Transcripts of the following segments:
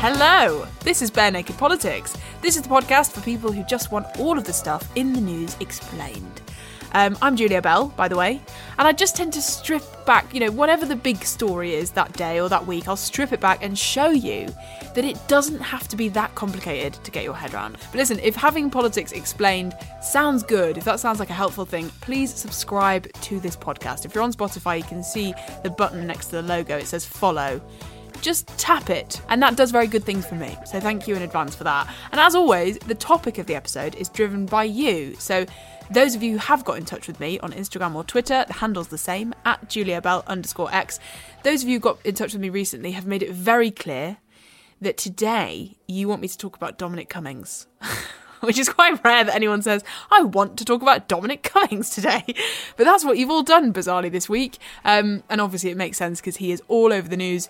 Hello, this is Bare Naked Politics. This is the podcast for people who just want all of the stuff in the news explained. I'm Julia Bell, by the way, and I just tend to strip back, whatever the big story is that day or that week, I'll strip it back and show you that it doesn't have to be that complicated to get your head around. But listen, if having politics explained sounds good, if that sounds like a helpful thing, please subscribe to this podcast. If you're on Spotify, you can see the button next to the logo. It says follow. Just tap it, and that does very good things for me, so thank you in advance for that. And as always, the topic of the episode is driven by you, so those of you who have got in touch with me on Instagram or Twitter, the handle's the same, at JuliaBell_X. Those of you who got in touch with me recently have made it very clear that today you want me to talk about Dominic Cummings. Which is quite rare that anyone says, I want to talk about Dominic Cummings today. But that's what you've all done, bizarrely, this week. And obviously it makes sense because he is all over the news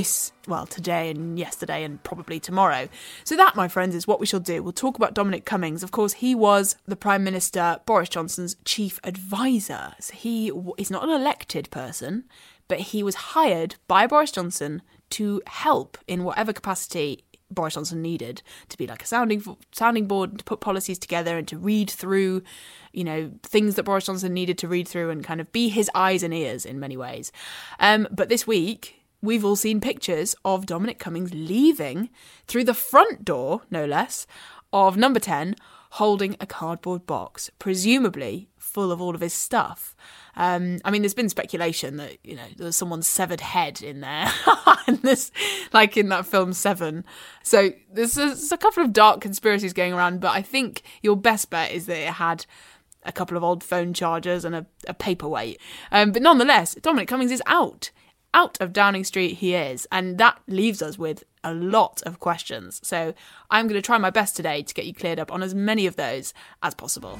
today and yesterday and probably tomorrow. So that, my friends, is what we shall do. We'll talk about Dominic Cummings. Of course, he was the Prime Minister Boris Johnson's chief advisor. So he is not an elected person, but he was hired by Boris Johnson to help in whatever capacity Boris Johnson needed, to be like a sounding board, to put policies together and to read through, things that Boris Johnson needed to read through and kind of be his eyes and ears in many ways. But this week, we've all seen pictures of Dominic Cummings leaving through the front door, no less, of Number 10, holding a cardboard box, presumably full of all of his stuff. There's been speculation that, there's someone's severed head in there, and this, like in that film Seven. So there's a couple of dark conspiracies going around, but I think your best bet is that it had a couple of old phone chargers and a paperweight. But nonetheless, Dominic Cummings is out of Downing Street. He is, and that leaves us with a lot of questions. So I'm going to try my best today to get you cleared up on as many of those as possible.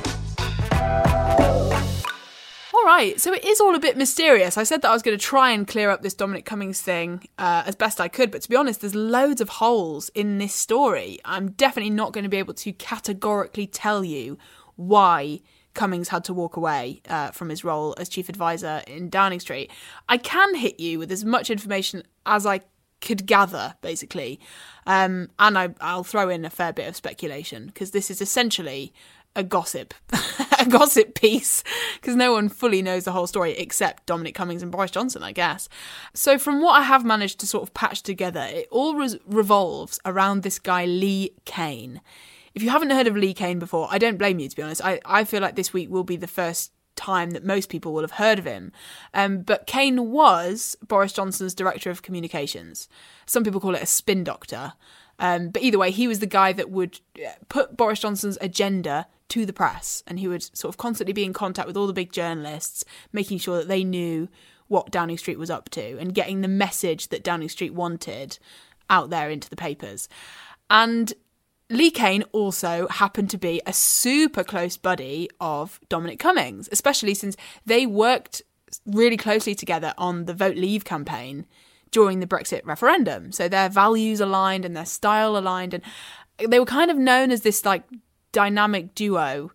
Right, so it is all a bit mysterious. I said that I was going to try and clear up this Dominic Cummings thing as best I could, but to be honest, there's loads of holes in this story. I'm definitely not going to be able to categorically tell you why Cummings had to walk away from his role as chief advisor in Downing Street. I can hit you with as much information as I could gather, basically, and I'll throw in a fair bit of speculation, because this is essentially a gossip piece, because no one fully knows the whole story except Dominic Cummings and Boris Johnson, I guess. So from what I have managed to sort of patch together, it all revolves around this guy, Lee Cain. If you haven't heard of Lee Cain before, I don't blame you, to be honest. I feel like this week will be the first time that most people will have heard of him. But Cain was Boris Johnson's Director of Communications. Some people call it a spin doctor. But either way, he was the guy that would put Boris Johnson's agenda to the press, and he would sort of constantly be in contact with all the big journalists, making sure that they knew what Downing Street was up to and getting the message that Downing Street wanted out there into the papers. And Lee Cain also happened to be a super close buddy of Dominic Cummings, especially since they worked really closely together on the Vote Leave campaign during the Brexit referendum. So their values aligned and their style aligned, and they were kind of known as this like dynamic duo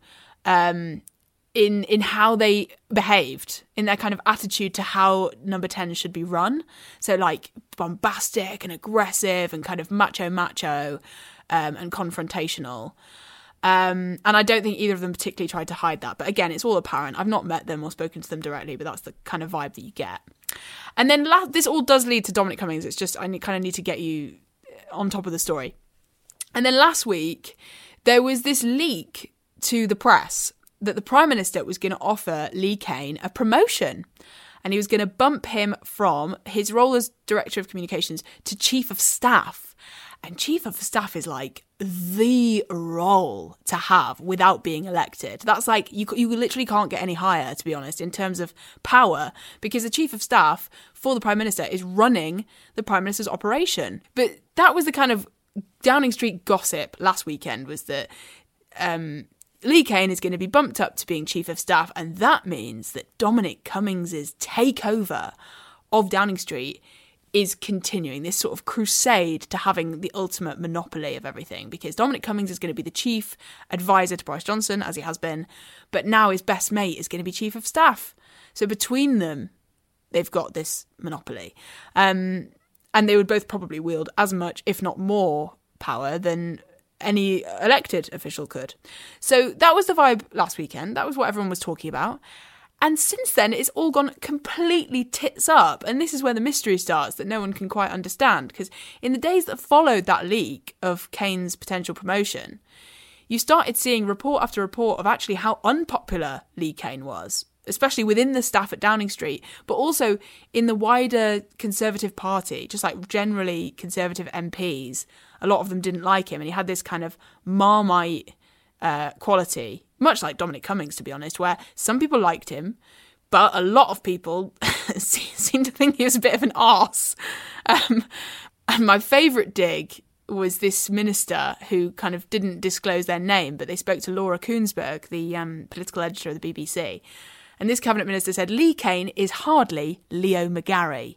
in how they behaved, in their kind of attitude to how Number 10 should be run. So like bombastic and aggressive and kind of macho and confrontational. And I don't think either of them particularly tried to hide that. But again, it's all apparent. I've not met them or spoken to them directly, but that's the kind of vibe that you get. And then this all does lead to Dominic Cummings. It's just I kind of need to get you on top of the story. And then last week, there was this leak to the press that the Prime Minister was going to offer Lee Cain a promotion. And he was going to bump him from his role as Director of Communications to Chief of Staff. And Chief of Staff is like the role to have without being elected. That's like, you literally can't get any higher, to be honest, in terms of power, because the Chief of Staff for the Prime Minister is running the Prime Minister's operation. But that was the kind of Downing Street gossip last weekend, was that Lee Cain is going to be bumped up to being Chief of Staff, and that means that Dominic Cummings' takeover of Downing Street is continuing, this sort of crusade to having the ultimate monopoly of everything, because Dominic Cummings is going to be the chief advisor to Boris Johnson, as he has been, but now his best mate is going to be Chief of Staff. So between them, they've got this monopoly. And they would both probably wield as much, if not more, power than any elected official could. So that was the vibe last weekend. That was what everyone was talking about. And since then, it's all gone completely tits up. And this is where the mystery starts that no one can quite understand. Because in the days that followed that leak of Kane's potential promotion, you started seeing report after report of actually how unpopular Lee Kane was, especially within the staff at Downing Street, but also in the wider Conservative Party, just like generally Conservative MPs. A lot of them didn't like him, and he had this kind of Marmite quality, much like Dominic Cummings, to be honest, where some people liked him, but a lot of people seemed to think he was a bit of an arse. And my favourite dig was this minister who kind of didn't disclose their name, but they spoke to Laura Kuenssberg, the political editor of the BBC. And this cabinet minister said, Lee Kane is hardly Leo McGarry.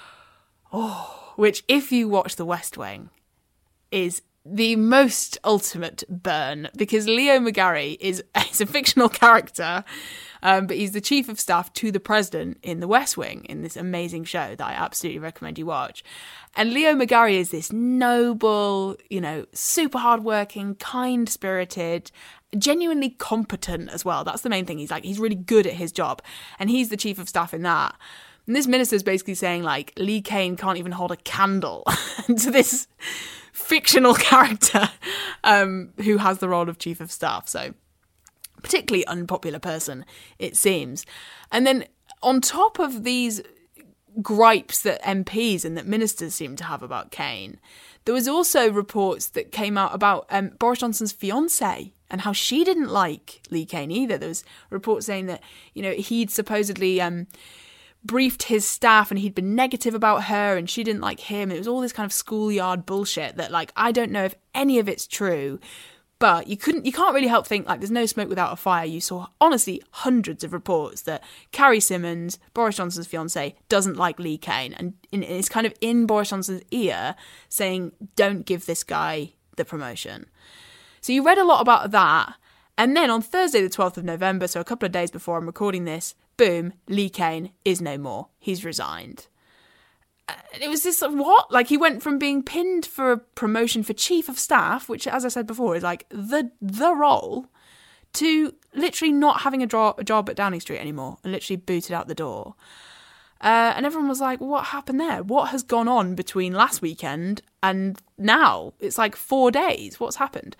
Oh, which, if you watch The West Wing, is the most ultimate burn, because Leo McGarry is a fictional character, but he's the chief of staff to the president in The West Wing, in this amazing show that I absolutely recommend you watch. And Leo McGarry is this noble, super hardworking, kind-spirited, genuinely competent as well. That's the main thing. He's really good at his job, and he's the chief of staff in that. And this minister's basically saying, Lee Kane can't even hold a candle to this fictional character who has the role of chief of staff. So, particularly unpopular person, it seems. And then on top of these gripes that MPs and that ministers seem to have about Kane, there was also reports that came out about Boris Johnson's fiancée and how she didn't like Lee Kane either. There was reports saying that, he'd supposedly briefed his staff and he'd been negative about her and she didn't like him. It was all this kind of schoolyard bullshit that, I don't know if any of it's true, but you can't really help think, there's no smoke without a fire. You saw, honestly, hundreds of reports that Carrie Symonds, Boris Johnson's fiancée, doesn't like Lee Kane, and it's kind of in Boris Johnson's ear saying, don't give this guy the promotion. So you read a lot about that, and then on Thursday the 12th of November, so a couple of days before I'm recording this, boom, Lee Kane is no more. He's resigned. It was this, what? He went from being pinned for a promotion for chief of staff, which, as I said before, is the role, to literally not having a job at Downing Street anymore and literally booted out the door. And everyone was like, what happened there? What has gone on between last weekend and now? It's 4 days. What's happened?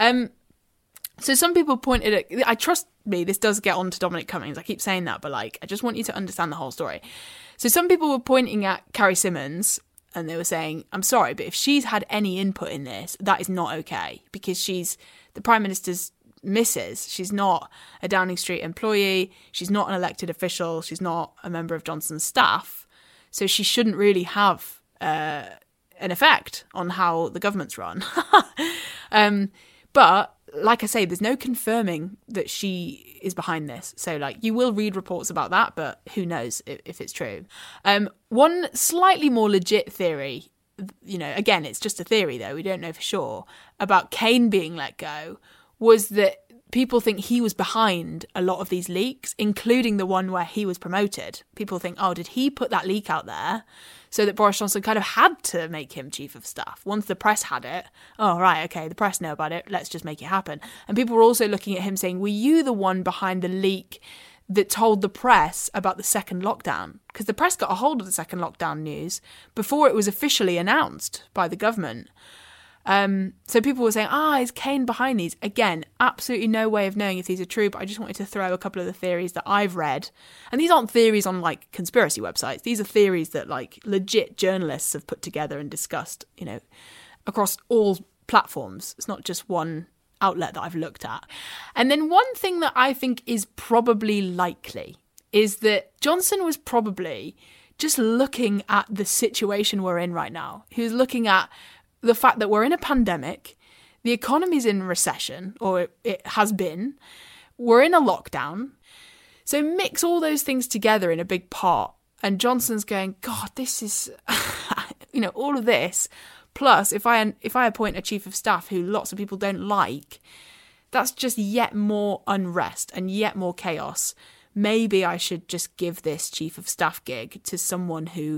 So some people pointed at, trust me, this does get on to Dominic Cummings. I keep saying that, but I just want you to understand the whole story. So some people were pointing at Carrie Symonds and they were saying, I'm sorry, but if she's had any input in this, that is not okay, because she's the Prime Minister's missus. She's not a Downing Street employee. She's not an elected official. She's not a member of Johnson's staff. So she shouldn't really have an effect on how the government's run. But like I say, there's no confirming that she is behind this. So you will read reports about that, but who knows if it's true. One slightly more legit theory, again, it's just a theory though, we don't know for sure, about Kane being let go, was that people think he was behind a lot of these leaks, including the one where he was promoted. People think, oh, did he put that leak out there so that Boris Johnson kind of had to make him chief of staff? Once the press had it, oh, right, okay, the press know about it, let's just make it happen. And people were also looking at him saying, were you the one behind the leak that told the press about the second lockdown? Because the press got a hold of the second lockdown news before it was officially announced by the government. So people were saying, is Kane behind these? Again, absolutely no way of knowing if these are true, but I just wanted to throw a couple of the theories that I've read. And these aren't theories on conspiracy websites. These are theories that legit journalists have put together and discussed, across all platforms. It's not just one outlet that I've looked at. And then one thing that I think is probably likely is that Johnson was probably just looking at the situation we're in right now. He was looking at the fact that we're in a pandemic, the economy's in recession, or it has been, we're in a lockdown. So mix all those things together in a big pot, and Johnson's going, God, this is, all of this. Plus, if I appoint a chief of staff who lots of people don't like, that's just yet more unrest and yet more chaos. Maybe I should just give this chief of staff gig to someone who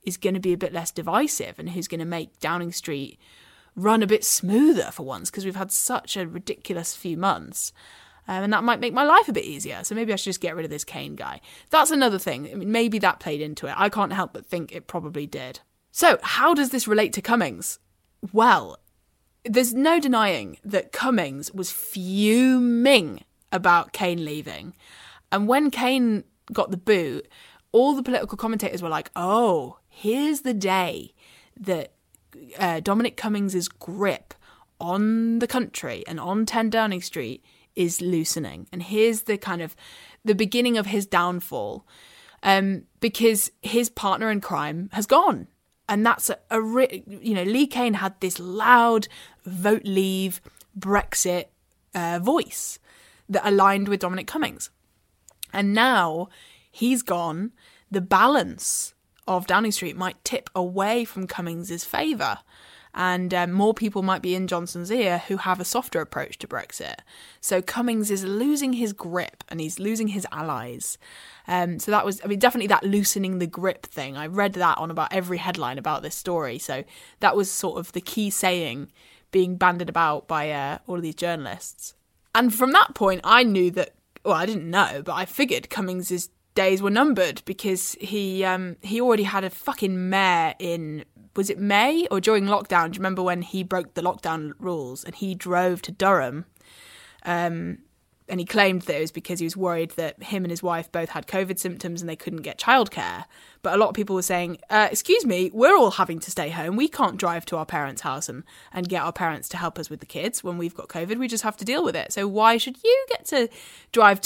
is going to be a bit less divisive and who's going to make Downing Street run a bit smoother for once, because we've had such a ridiculous few months. And that might make my life a bit easier. So maybe I should just get rid of this Kane guy. That's another thing. I mean, maybe that played into it. I can't help but think it probably did. So how does this relate to Cummings? Well, there's no denying that Cummings was fuming about Kane leaving. And when Kane got the boot, all the political commentators were like, oh, here's the day that Dominic Cummings' grip on the country and on 10 Downing Street is loosening. And here's the kind of the beginning of his downfall, because his partner in crime has gone. And that's Lee Kane had this loud vote leave Brexit voice that aligned with Dominic Cummings. And now he's gone. The balance of Downing Street might tip away from Cummings' favour. And more people might be in Johnson's ear who have a softer approach to Brexit. So Cummings is losing his grip and he's losing his allies. So that was, definitely that loosening the grip thing. I read that on about every headline about this story. So that was sort of the key saying being bandied about by all of these journalists. And from that point, I knew that, well, I didn't know, but I figured Cummings' days were numbered, because he already had a fucking mare in, was it May or during lockdown? Do you remember when he broke the lockdown rules and he drove to Durham? And he claimed that it was because he was worried that him and his wife both had COVID symptoms and they couldn't get childcare. But a lot of people were saying, excuse me, we're all having to stay home. We can't drive to our parents' house and get our parents to help us with the kids when we've got COVID. We just have to deal with it. So why should you get to drive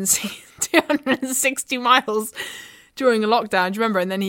260 miles during a lockdown? Do you remember? And then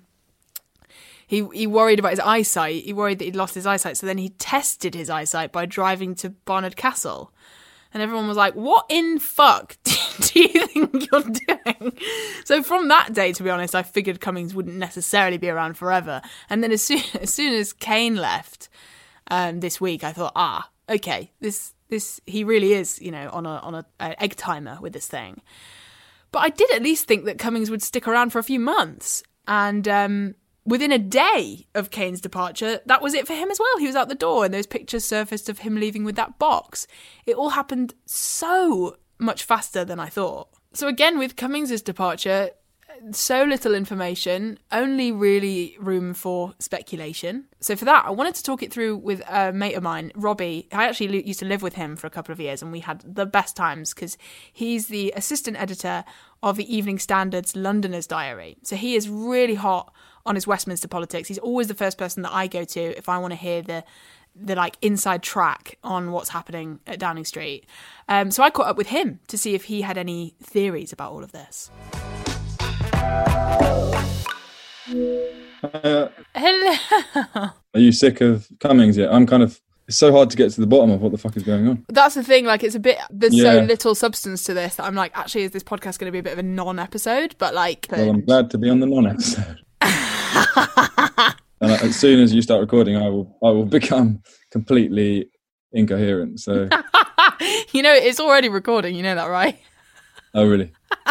he worried about his eyesight. He worried that he'd lost his eyesight. So then he tested his eyesight by driving to Barnard Castle. And everyone was like, what in fuck do you think you're doing? So from that day, to be honest, I figured Cummings wouldn't necessarily be around forever. And then as soon as Kane left this week, I thought, okay, this he really is, on a egg timer with this thing. But I did at least think that Cummings would stick around for a few months. And within a day of Kane's departure, that was it for him as well. He was out the door and those pictures surfaced of him leaving with that box. It all happened so much faster than I thought. So again, with Cummings' departure, so little information, only really room for speculation. So for that, I wanted to talk it through with a mate of mine, Robbie. I actually used to live with him for a couple of years and we had the best times because he's the assistant editor of the Evening Standard's Londoners Diary. So he is really hot on his Westminster politics. He's always the first person that I go to if I want to hear the like inside track on what's happening at Downing Street. So I caught up with him to see if he had any theories about all of this. Hello. Are you sick of Cummings yet? It's so hard to get to the bottom of what the fuck is going on. That's the thing, like there's so little substance to this that I'm like, actually, is this podcast going to be a bit of a non-episode? But like... Well, I'm glad to be on the non-episode. And as soon as you start recording, I will become completely incoherent. So it's already recording. You know that, right? Oh, really?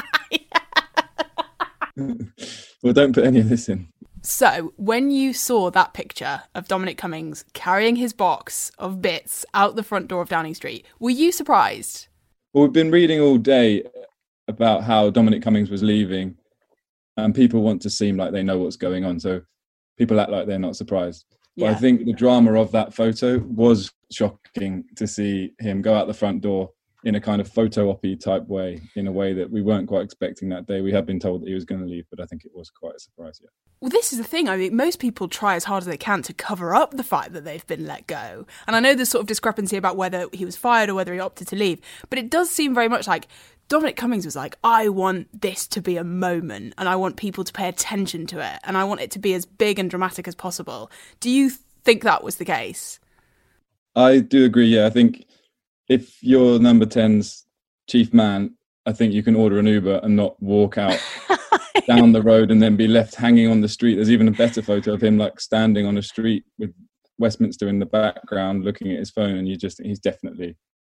Well, don't put any of this in. So, when you saw that picture of Dominic Cummings carrying his box of bits out the front door of Downing Street, were you surprised? Well, we've been reading all day about how Dominic Cummings was leaving, and people want to seem like they know what's going on. So people act like they're not surprised. But I think the drama of that photo was shocking to see him go out the front door in a kind of photo op-y type way, in a way that we weren't quite expecting that day. We had been told that he was going to leave, but I think it was quite a surprise. Yeah. Well, this is the thing. I mean, most people try as hard as they can to cover up the fact that they've been let go. And I know there's sort of discrepancy about whether he was fired or whether he opted to leave, but it does seem very much like Dominic Cummings was like, I want this to be a moment and I want people to pay attention to it and I want it to be as big and dramatic as possible. Do you think that was the case? I do agree, yeah. I think if you're number 10's chief man, I think you can order an Uber and not walk out down the road and then be left hanging on the street. There's even a better photo of him like standing on a street with Westminster in the background looking at his phone, and he's definitely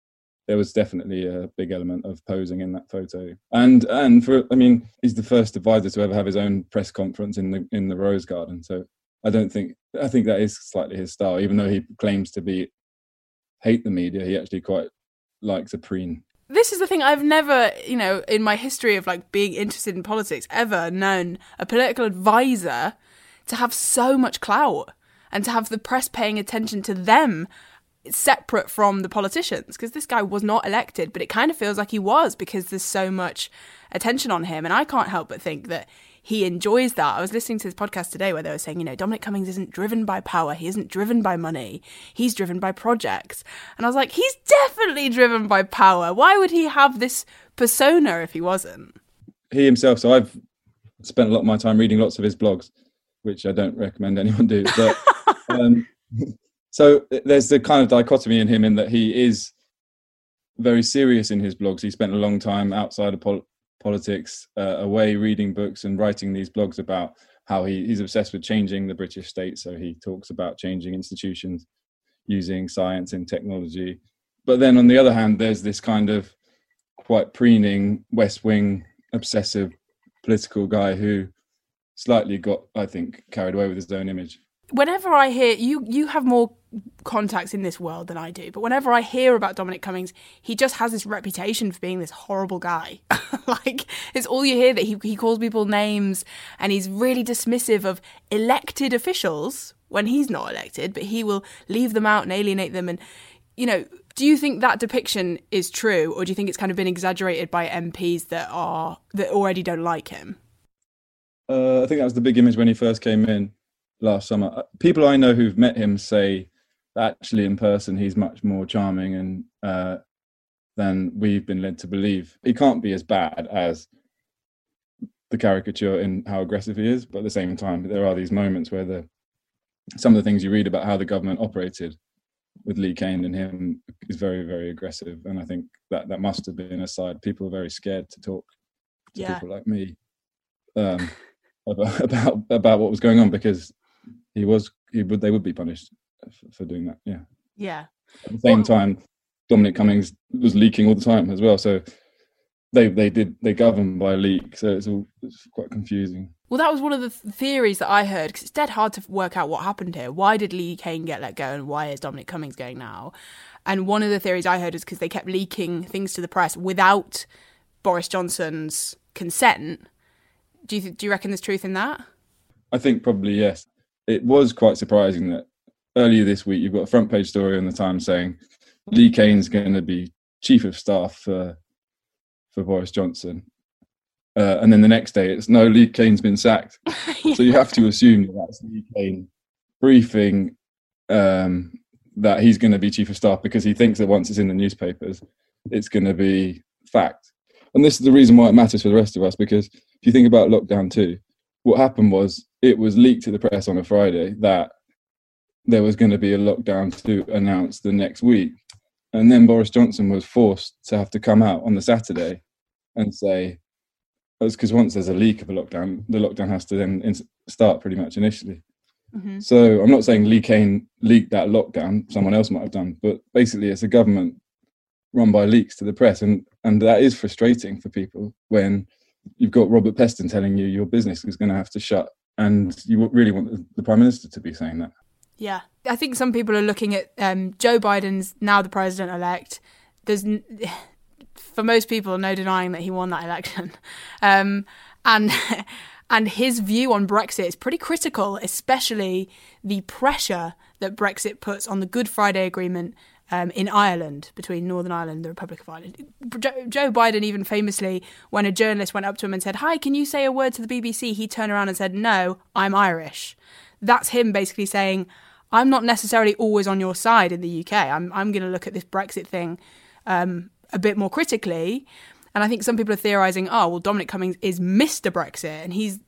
there was definitely a big element of posing in that photo. And he's the first advisor to ever have his own press conference in the Rose Garden. So I think that is slightly his style, even though he claims to hate the media. He actually quite likes a preen. This is the thing, I've never, in my history of like being interested in politics, ever known a political advisor to have so much clout and to have the press paying attention to them separate from the politicians, because this guy was not elected, but it kind of feels like he was, because there's so much attention on him. And I can't help but think that he enjoys that. I was listening to this podcast today where they were saying, Dominic Cummings isn't driven by power. He isn't driven by money. He's driven by projects. And I was like, he's definitely driven by power. Why would he have this persona if he wasn't? He himself. So I've spent a lot of my time reading lots of his blogs, which I don't recommend anyone do. But so there's the kind of dichotomy in him in that he is very serious in his blogs. He spent a long time outside of politics, away reading books and writing these blogs about how he's obsessed with changing the British state. So he talks about changing institutions using science and technology. But then on the other hand, there's this kind of quite preening West Wing obsessive political guy who slightly got, I think, carried away with his own image. Whenever I hear, you have more contacts in this world than I do, but whenever I hear about Dominic Cummings, he just has this reputation for being this horrible guy. Like, it's all you hear, that he calls people names and he's really dismissive of elected officials when he's not elected, but he will leave them out and alienate them. And, do you think that depiction is true, or do you think it's kind of been exaggerated by MPs that already don't like him? I think that was the big image when he first came in last summer. People I know who've met him say that actually in person he's much more charming and than we've been led to believe. He can't be as bad as the caricature in how aggressive he is, but at the same time there are these moments where some of the things you read about how the government operated with Lee Cain and him is very, very aggressive, and I think that must have been a side. People are very scared to talk to people like me about what was going on, because they would be punished for doing that. Yeah. At the same time, Dominic Cummings was leaking all the time as well, so they govern by leak, so it's quite confusing. Well, that was one of the theories that I heard, because it's dead hard to work out what happened here. Why did Lee Cain get let go, and why is Dominic Cummings going now? And one of the theories I heard is because they kept leaking things to the press without Boris Johnson's consent. Do you reckon there's truth in that? I think probably yes. It was quite surprising that earlier this week you've got a front page story in the Times saying Lee Cain's going to be chief of staff for Boris Johnson, and then the next day it's no, Lee Cain's been sacked. Yeah. So you have to assume that's Lee Cain briefing that he's going to be chief of staff, because he thinks that once it's in the newspapers it's going to be fact. And this is the reason why it matters for the rest of us, because if you think about lockdown 2, what happened was it was leaked to the press on a Friday that there was going to be a lockdown 2 announced the next week. And then Boris Johnson was forced to have to come out on the Saturday and say, because once there's a leak of a lockdown, the lockdown has to then start pretty much initially. Mm-hmm. So I'm not saying Lee Cain leaked that lockdown, someone else might have done, but basically it's a government run by leaks to the press, and that is frustrating for people when you've got Robert Peston telling you your business is going to have to shut, and you really want the Prime Minister to be saying that. Yeah, I think some people are looking at Joe Biden's now the president-elect. There's, for most people, no denying that he won that election. And his view on Brexit is pretty critical, especially the pressure that Brexit puts on the Good Friday Agreement in Ireland, between Northern Ireland and the Republic of Ireland. Joe Biden even famously, when a journalist went up to him and said, "Hi, can you say a word to the BBC?" he turned around and said, "No, I'm Irish." That's him basically saying, I'm not necessarily always on your side in the UK. I'm going to look at this Brexit thing a bit more critically. And I think some people are theorising, Dominic Cummings is Mr. Brexit, and he's,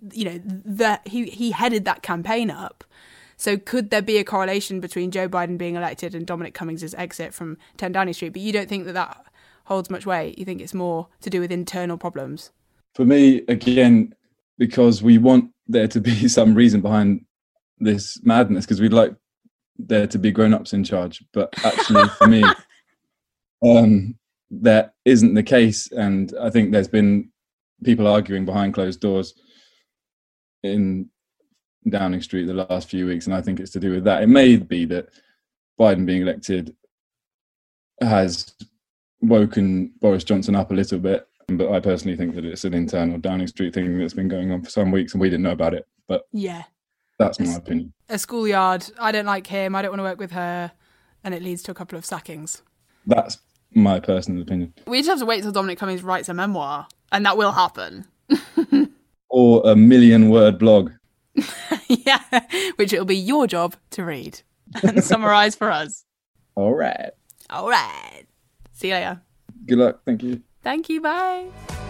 he headed that campaign up. So could there be a correlation between Joe Biden being elected and Dominic Cummings' exit from 10 Downing Street? But you don't think that holds much weight? You think it's more to do with internal problems? For me, again, because we want there to be some reason behind this madness, because we'd like there to be grown-ups in charge. But actually, for me, that isn't the case. And I think there's been people arguing behind closed doors in Downing Street the last few weeks, and I think it's to do with that. It may be that Biden being elected has woken Boris Johnson up a little bit, but I personally think that it's an internal Downing Street thing that's been going on for some weeks and we didn't know about it. But yeah, that's my opinion. A schoolyard, I don't like him, I don't want to work with her, and it leads to a couple of sackings. That's my personal opinion. We just have to wait till Dominic Cummings writes a memoir, and that will happen. Or a 1,000,000-word blog. Yeah, which it'll be your job to read and summarise for us. All right. See you later. Good luck. Thank you. Thank you. Bye.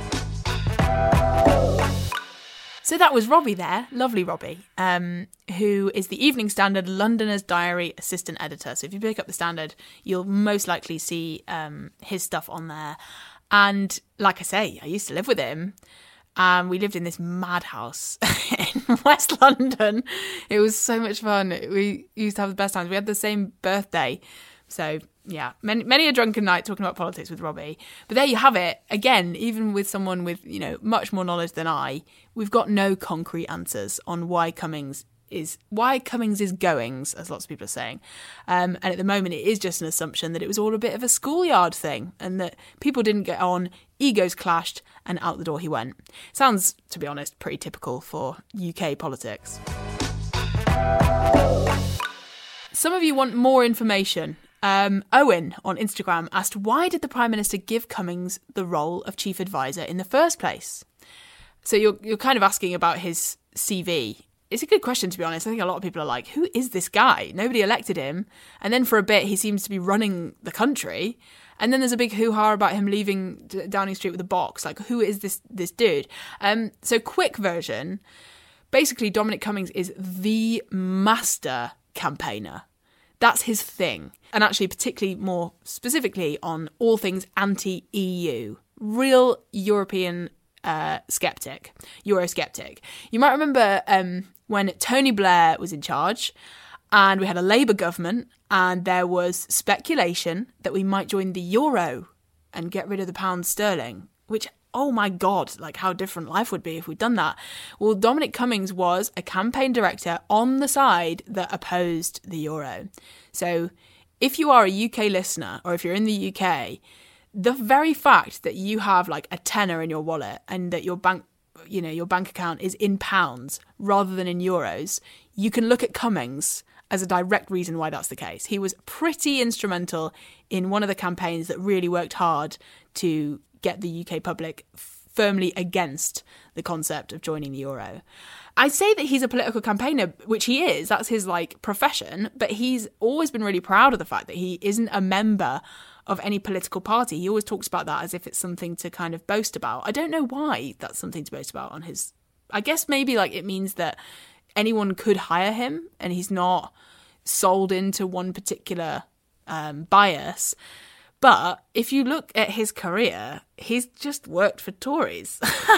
So that was Robbie there, lovely Robbie, who is the Evening Standard Londoners' Diary assistant editor. So if you pick up the Standard, you'll most likely see his stuff on there. And like I say, I used to live with him. We lived in this madhouse in West London. It was so much fun. We used to have the best times. We had the same birthday. So yeah, many a drunken night talking about politics with Robbie. But there you have it. Again, even with someone with, much more knowledge than I, we've got no concrete answers on why Cummings is goings, as lots of people are saying. And at the moment, it is just an assumption that it was all a bit of a schoolyard thing and that people didn't get on, egos clashed, and out the door he went. Sounds, to be honest, pretty typical for UK politics. Some of you want more information. Owen on Instagram asked, why did the Prime Minister give Cummings the role of chief advisor in the first place? So you're kind of asking about his CV. It's a good question, to be honest. I think a lot of people are like, who is this guy? Nobody elected him. And then for a bit, he seems to be running the country. And then there's a big hoo-ha about him leaving Downing Street with a box. Like, who is this dude? So quick version. Basically, Dominic Cummings is the master campaigner. That's his thing. And actually, particularly more specifically on all things anti-EU. Real European Eurosceptic. You might remember when Tony Blair was in charge and we had a Labour government and there was speculation that we might join the euro and get rid of the pound sterling, which, oh my God, like how different life would be if we'd done that. Well, Dominic Cummings was a campaign director on the side that opposed the euro. So if you are a UK listener or if you're in the UK, the very fact that you have like a tenner in your wallet and that your bank account is in pounds rather than in euros, you can look at Cummings as a direct reason why that's the case. He was pretty instrumental in one of the campaigns that really worked hard to get the UK public firmly against the concept of joining the euro. I say that he's a political campaigner, which he is. That's his profession. But he's always been really proud of the fact that he isn't a member of any political party. He always talks about that as if it's something to kind of boast about. I don't know why that's something to boast about on his... I guess maybe it means that anyone could hire him and he's not sold into one particular bias. But if you look at his career, he's just worked for Tories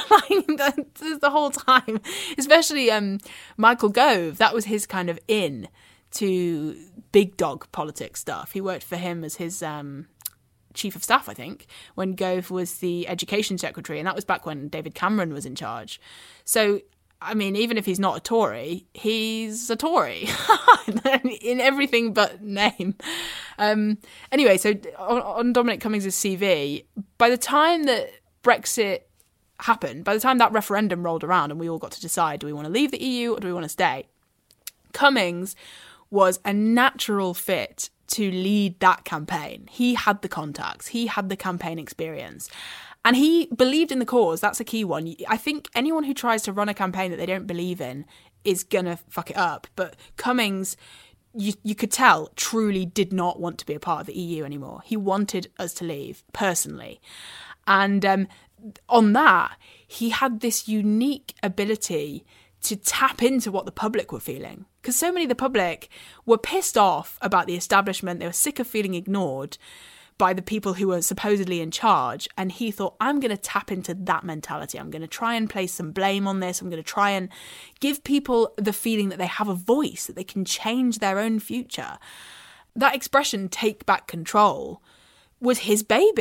the whole time. Especially Michael Gove, that was his kind of in to big dog politics stuff. He worked for him as his chief of staff, I think, when Gove was the education secretary, and that was back when David Cameron was in charge. So, I mean, even if he's not a Tory, he's a Tory in everything but name. Anyway, so on Dominic Cummings' CV, by the time that Brexit happened, by the time that referendum rolled around and we all got to decide, do we want to leave the EU or do we want to stay? Cummings was a natural fit to lead that campaign. He had the contacts, he had the campaign experience, and he believed in the cause. That's a key one. I think anyone who tries to run a campaign that they don't believe in is gonna fuck it up. But Cummings, you could tell, truly did not want to be a part of the EU anymore. He wanted us to leave, personally. And on that, he had this unique ability to tap into what the public were feeling. Because so many of the public were pissed off about the establishment. They were sick of feeling ignored by the people who were supposedly in charge. And he thought, I'm going to tap into that mentality. I'm going to try and place some blame on this. I'm going to try and give people the feeling that they have a voice, that they can change their own future. That expression, take back control, was his baby.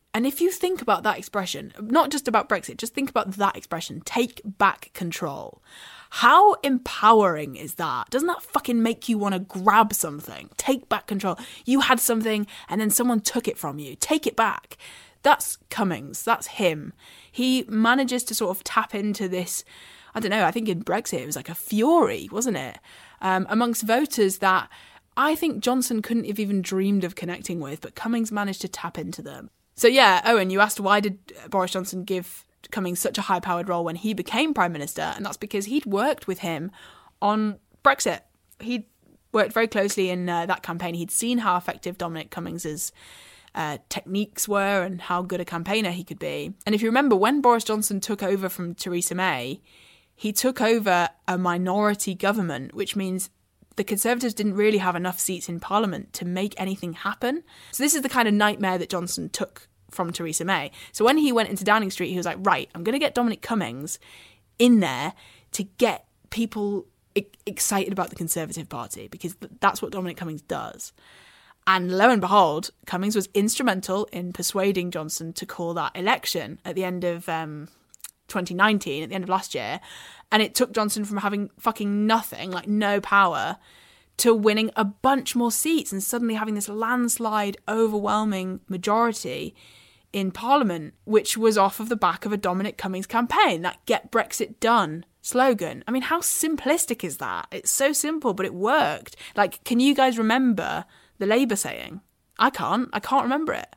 And if you think about that expression, not just about Brexit, just think about that expression, take back control. How empowering is that? Doesn't that fucking make you want to grab something? Take back control. You had something and then someone took it from you. Take it back. That's Cummings. That's him. He manages to sort of tap into this, I don't know, I think in Brexit it was like a fury, wasn't it? Amongst voters that I think Johnson couldn't have even dreamed of connecting with, but Cummings managed to tap into them. So yeah, Owen, you asked why did Boris Johnson give Cummings such a high-powered role when he became Prime Minister, and that's because he'd worked with him on Brexit. He'd worked very closely in that campaign. He'd seen how effective Dominic Cummings's techniques were and how good a campaigner he could be. And if you remember, when Boris Johnson took over from Theresa May, he took over a minority government, which means the Conservatives didn't really have enough seats in Parliament to make anything happen. So this is the kind of nightmare that Johnson took from Theresa May. So when he went into Downing Street, he was like, right, I'm going to get Dominic Cummings in there to get people excited about the Conservative Party, because that's what Dominic Cummings does. And lo and behold, Cummings was instrumental in persuading Johnson to call that election at the end of 2019, at the end of last year. And it took Johnson from having fucking nothing, like no power, to winning a bunch more seats and suddenly having this landslide, overwhelming majority in Parliament, which was off of the back of a Dominic Cummings campaign, that Get Brexit Done slogan. I mean, how simplistic is that? It's so simple, but it worked. Like, can you guys remember the Labour saying? I can't remember it.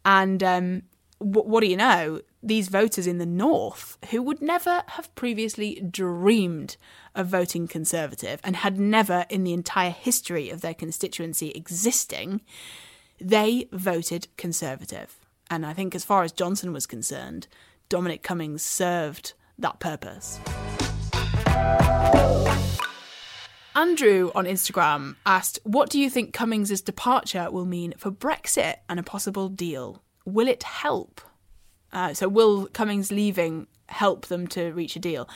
And what do you know? These voters in the north, who would never have previously dreamed of voting Conservative and had never in the entire history of their constituency existing, they voted Conservative. And I think as far as Johnson was concerned, Dominic Cummings served that purpose. Andrew on Instagram asked, what do you think Cummings' departure will mean for Brexit and a possible deal? Will it help? So will Cummings leaving help them to reach a deal?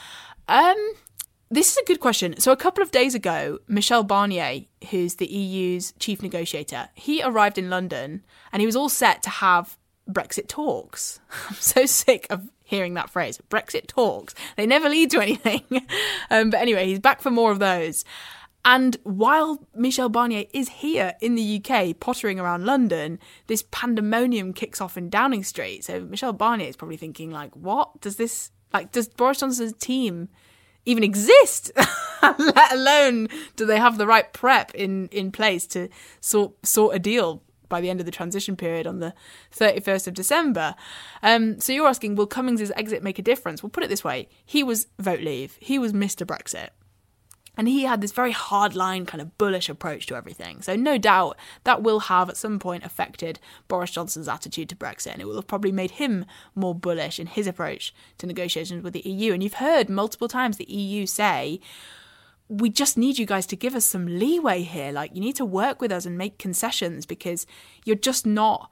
This is a good question. So a couple of days ago, Michel Barnier, who's the EU's chief negotiator, he arrived in London and he was all set to have Brexit talks. I'm so sick of hearing that phrase, Brexit talks. They never lead to anything. But anyway, he's back for more of those. And while Michel Barnier is here in the UK, pottering around London, this pandemonium kicks off in Downing Street. So Michel Barnier is probably thinking, like, what? Does Boris Johnson's team even exist? Let alone do they have the right prep in place to sort a deal by the end of the transition period on the 31st of December. So you're asking, will Cummings' exit make a difference? Well, put it this way. He was vote leave. He was Mr. Brexit. And he had this very hardline, kind of bullish approach to everything. So no doubt that will have at some point affected Boris Johnson's attitude to Brexit. And it will have probably made him more bullish in his approach to negotiations with the EU. And you've heard multiple times the EU say, we just need you guys to give us some leeway here. Like, you need to work with us and make concessions because you're just not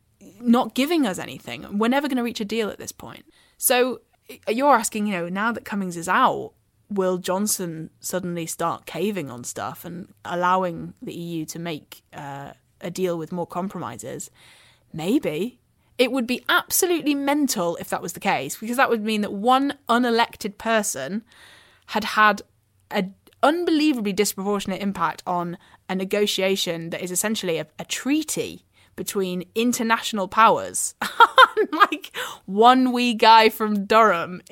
giving us anything. We're never going to reach a deal at this point. So you're asking, now that Cummings is out, will Johnson suddenly start caving on stuff and allowing the EU to make a deal with more compromises? Maybe. It would be absolutely mental if that was the case, because that would mean that one unelected person had an unbelievably disproportionate impact on a negotiation that is essentially a treaty between international powers. Like, one wee guy from Durham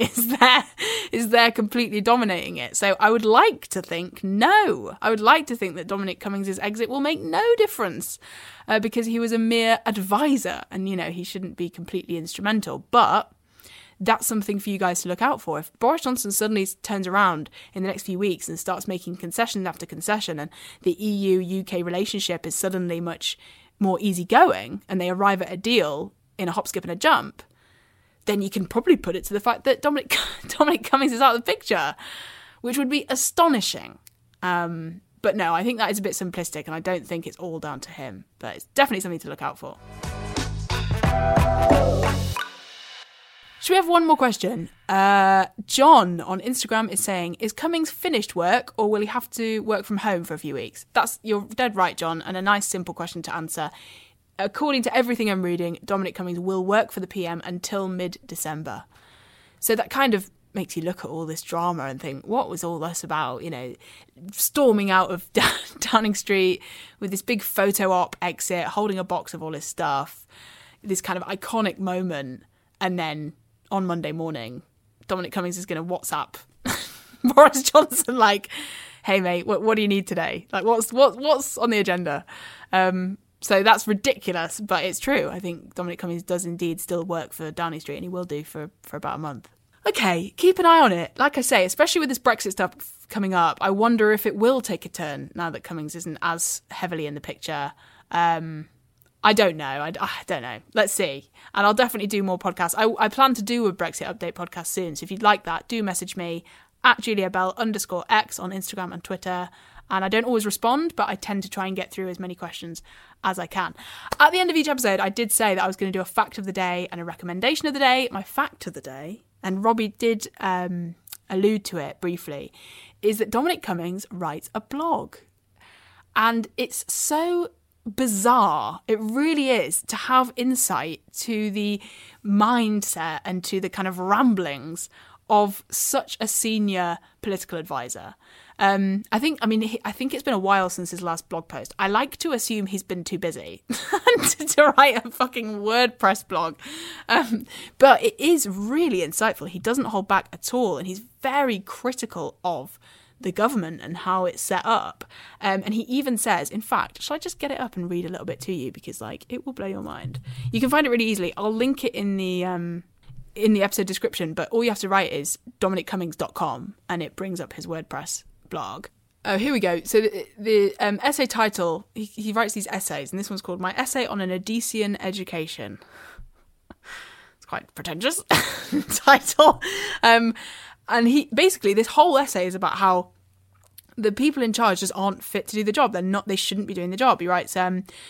is there completely dominating it. So I would like to think that Dominic Cummings' exit will make no difference because he was a mere advisor and, he shouldn't be completely instrumental. But that's something for you guys to look out for. If Boris Johnson suddenly turns around in the next few weeks and starts making concession after concession and the EU-UK relationship is suddenly much more easygoing and they arrive at a deal in a hop, skip and a jump, then you can probably put it to the fact that Dominic Cummings is out of the picture, which would be astonishing. But no, I think that is a bit simplistic and I don't think it's all down to him, but it's definitely something to look out for. Should we have one more question? John on Instagram is saying, is Cummings finished work or will he have to work from home for a few weeks? You're dead right, John, and a nice simple question to answer. according to everything I'm reading, Dominic Cummings will work for the PM until mid-December. So that kind of makes you look at all this drama and think, what was all this about? You know, storming out of Downing Street with this big photo op exit, holding a box of all his stuff, this kind of iconic moment. And then on Monday morning, Dominic Cummings is going to WhatsApp Boris Johnson like, hey mate, what do you need today? Like what's on the agenda? So that's ridiculous, but it's true. I think Dominic Cummings does indeed still work for Downing Street, and he will do for about a month. Okay, keep an eye on it. Like I say, especially with this Brexit stuff coming up, I wonder if it will take a turn now that Cummings isn't as heavily in the picture. I don't know. I don't know. Let's see. And I'll definitely do more podcasts. I plan to do a Brexit update podcast soon. So if you'd like that, do message me at JuliaBell_X on Instagram and Twitter. And I don't always respond, but I tend to try and get through as many questions as I can. At the end of each episode, I did say that I was going to do a fact of the day and a recommendation of the day. My fact of the day, and Robbie did allude to it briefly, is that Dominic Cummings writes a blog. And it's so bizarre, it really is, to have insight to the mindset and to the kind of ramblings of such a senior political advisor. I think it's been a while since his last blog post. I like to assume he's been too busy to write a fucking WordPress blog. But it is really insightful. He doesn't hold back at all, and he's very critical of the government and how it's set up. And he even says, in fact, shall I just get it up and read a little bit to you? Because it will blow your mind. You can find it really easily. I'll link it in the episode description, but all you have to write is dominiccummings.com and it brings up his WordPress blog. Oh, here we go. So the essay title, he writes these essays, and this one's called My Essay on an Odyssean Education. It's quite pretentious title. And he basically, this whole essay is about how the people in charge just aren't fit to do the job. They shouldn't be doing the job. He writes,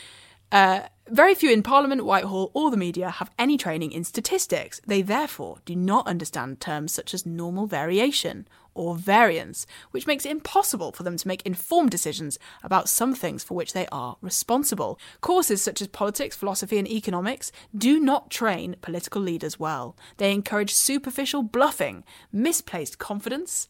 very few in Parliament, Whitehall or the media have any training in statistics. They therefore do not understand terms such as normal variation or variance, which makes it impossible for them to make informed decisions about some things for which they are responsible. Courses such as politics, philosophy and economics do not train political leaders well. They encourage superficial bluffing, misplaced confidence,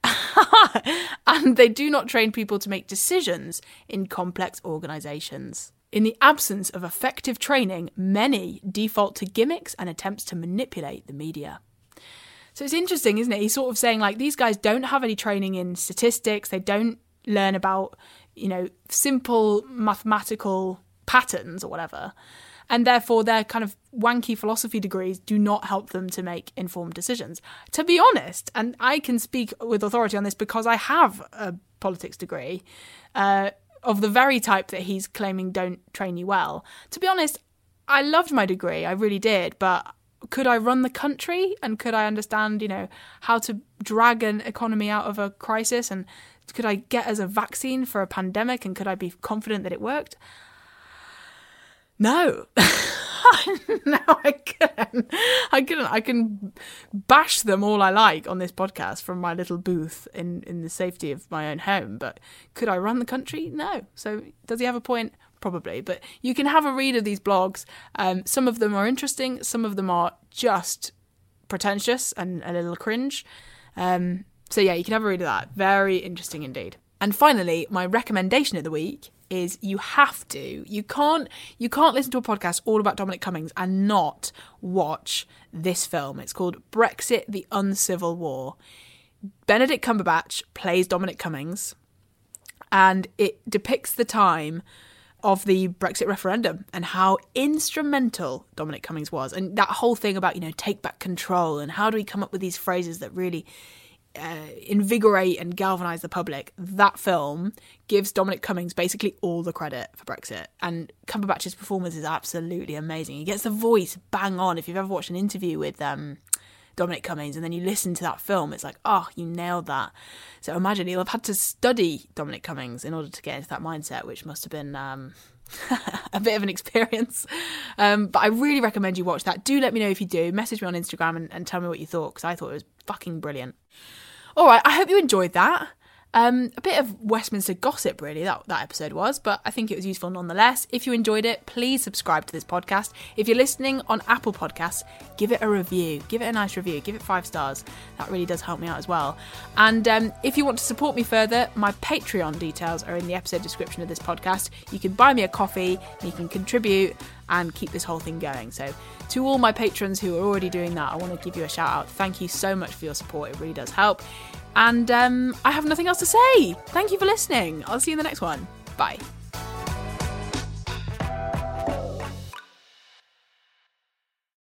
and they do not train people to make decisions in complex organisations. In the absence of effective training, many default to gimmicks and attempts to manipulate the media. So it's interesting, isn't it? He's sort of saying, like, these guys don't have any training in statistics. They don't learn about, simple mathematical patterns or whatever. And therefore, their kind of wanky philosophy degrees do not help them to make informed decisions. To be honest, and I can speak with authority on this because I have a politics degree, of the very type that he's claiming don't train you well. To be honest, I loved my degree, I really did, but could I run the country and could I understand, how to drag an economy out of a crisis, and could I get us a vaccine for a pandemic and could I be confident that it worked? No. No, I couldn't. I can bash them all I like on this podcast from my little booth in the safety of my own home, but could I run the country? No. So does he have a point? Probably. But you can have a read of these blogs. Some of them are interesting. Some of them are just pretentious and a little cringe. So yeah, you can have a read of that. Very interesting indeed. And finally, my recommendation of the week is you can't listen to a podcast all about Dominic Cummings and not watch this film. It's called Brexit, the Uncivil War. Benedict Cumberbatch plays Dominic Cummings, and it depicts the time of the Brexit referendum and how instrumental Dominic Cummings was. And that whole thing about, take back control and how do we come up with these phrases that really invigorate and galvanise the public. That film gives Dominic Cummings basically all the credit for Brexit, and Cumberbatch's performance is absolutely amazing. He gets the voice bang on. If you've ever watched an interview with Dominic Cummings and then you listen to that film, it's like, oh, you nailed that. So imagine he'll have had to study Dominic Cummings in order to get into that mindset, which must have been a bit of an experience. But I really recommend you watch that. Do let me know if you do. Message me on Instagram and tell me what you thought, because I thought it was fucking brilliant. All right, I hope you enjoyed that. A bit of Westminster gossip, really, that episode was, but I think it was useful nonetheless. If you enjoyed it, please subscribe to this podcast. If you're listening on Apple Podcasts, give it a review. Give it a nice review. Give it 5 stars. That really does help me out as well. And if you want to support me further, my Patreon details are in the episode description of this podcast. You can buy me a coffee, you can contribute and keep this whole thing going. So to all my patrons who are already doing that, I want to give you a shout out. Thank you so much for your support. It really does help. And I have nothing else to say. Thank you for listening. I'll see you in the next one. Bye.